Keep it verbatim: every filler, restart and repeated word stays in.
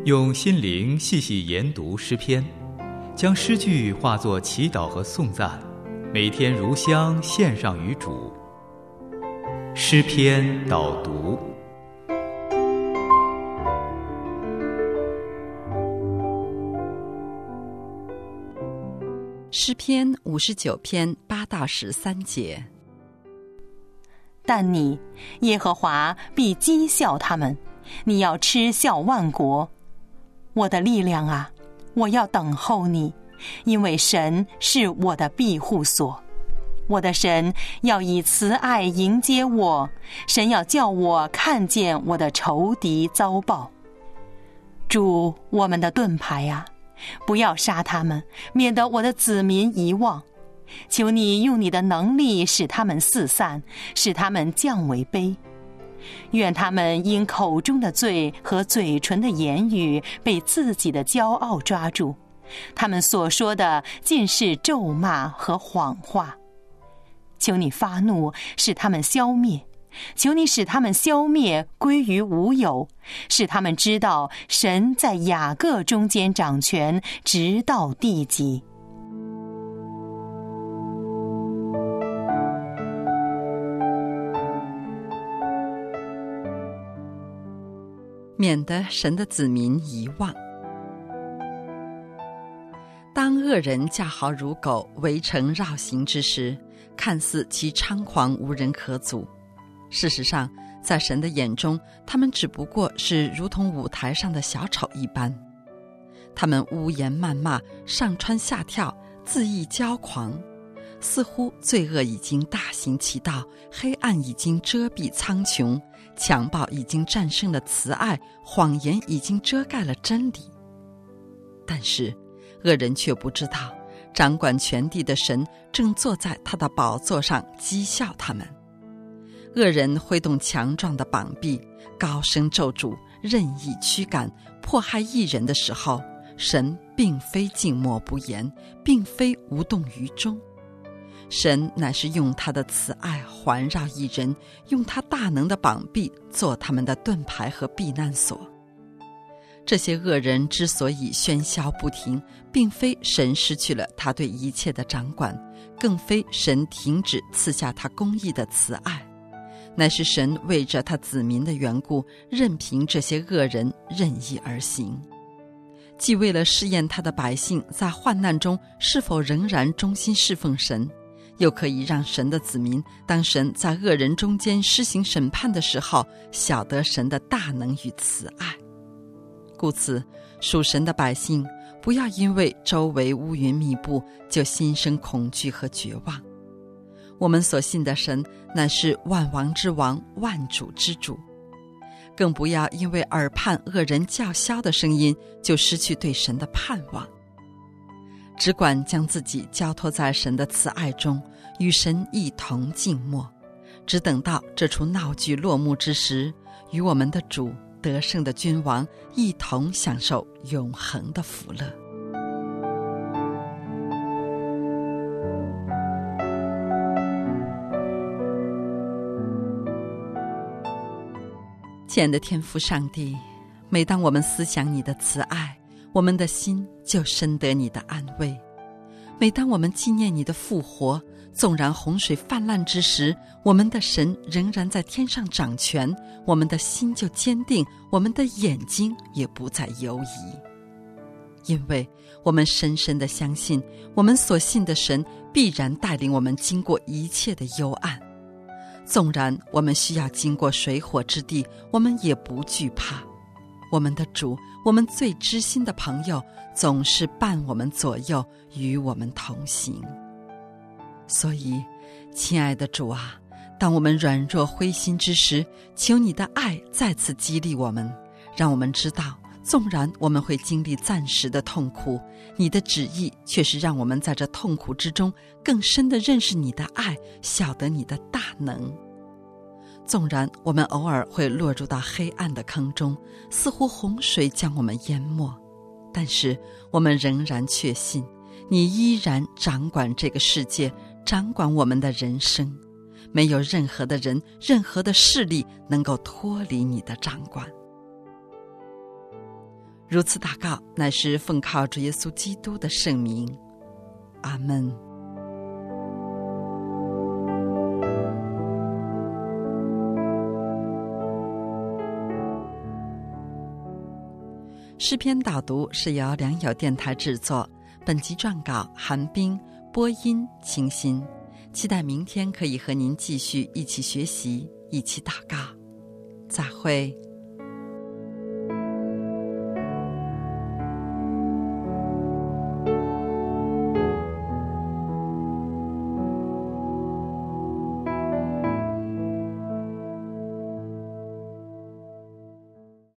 用心灵细细研读诗篇，将诗句化作祈祷和颂赞，每天如香献上于主。诗篇导读。 诗篇五十九篇八到十三节。 但你，耶和华必讥笑他们，你要嗤笑万国。我的力量啊，我要等候你，因为神是我的庇护所。我的神要以慈爱迎接我，神要叫我看见我的仇敌遭报。主，我们的盾牌啊，不要杀他们，免得我的子民遗忘。求你用你的能力使他们四散，使他们降为卑。愿他们因口中的罪和嘴唇的言语被自己的骄傲抓住，他们所说的尽是咒骂和谎话。求你发怒，使他们消灭，求你使他们消灭，归于无有，使他们知道神在雅各中间掌权，直到地极。 免得神的子民遗忘。当恶人叫嚎如狗，围城绕行之时，看似其猖狂无人可阻。事实上，在神的眼中，他们只不过是如同舞台上的小丑一般。他们污言谩骂，上蹿下跳，恣意骄狂，似乎罪恶已经大行其道，黑暗已经遮蔽苍穹，强暴已经战胜了慈爱，谎言已经遮盖了真理。但是恶人却不知道，掌管全地的神正坐在他的宝座上讥笑他们。恶人挥动强壮的膀臂，高声咒诅，任意驱赶，迫害义人的时候，神并非静默不言，并非无动于衷。神乃是用他的慈爱环绕义人，用他大能的膀臂做他们的盾牌和避难所。这些恶人之所以喧嚣不停，并非神失去了他对一切的掌管，更非神停止赐下他公义的慈爱，乃是神为着他子民的缘故，任凭这些恶人任意而行，既为了试验他的百姓在患难中是否仍然忠心侍奉神，又可以让神的子民当神在恶人中间施行审判的时候，晓得神的大能与慈爱。故此，属神的百姓不要因为周围乌云密布就心生恐惧和绝望。我们所信的神乃是万王之王，万主之主。更不要因为耳畔恶人叫嚣的声音就失去对神的盼望，只管将自己交托在神的慈爱中，与神一同静默，只等到这出闹剧落幕之时，与我们的主得胜的君王一同享受永恒的福乐。亲爱的天父上帝，每当我们思想你的慈爱，我们的心就深得你的安慰。每当我们纪念你的复活，纵然洪水泛滥之时，我们的神仍然在天上掌权，我们的心就坚定，我们的眼睛也不再犹疑。因为我们深深地相信，我们所信的神必然带领我们经过一切的幽暗。纵然我们需要经过水火之地，我们也不惧怕。我们的主，我们最知心的朋友，总是伴我们左右，与我们同行。所以，亲爱的主啊，当我们软弱灰心之时，求你的爱再次激励我们，让我们知道，纵然我们会经历暂时的痛苦，你的旨意却是让我们在这痛苦之中更深地认识你的爱，晓得你的大能。纵然我们偶尔会落入到黑暗的坑中，似乎洪水将我们淹没，但是我们仍然确信，你依然掌管这个世界，掌管我们的人生，没有任何的人，任何的势力能够脱离你的掌管。 如此祷告，乃是奉靠主耶稣基督的圣名。阿们。诗篇导读是由良友电台制作，本集撰稿韩冰，播音清新。期待明天可以和您继续一起学习，一起祷告。再会。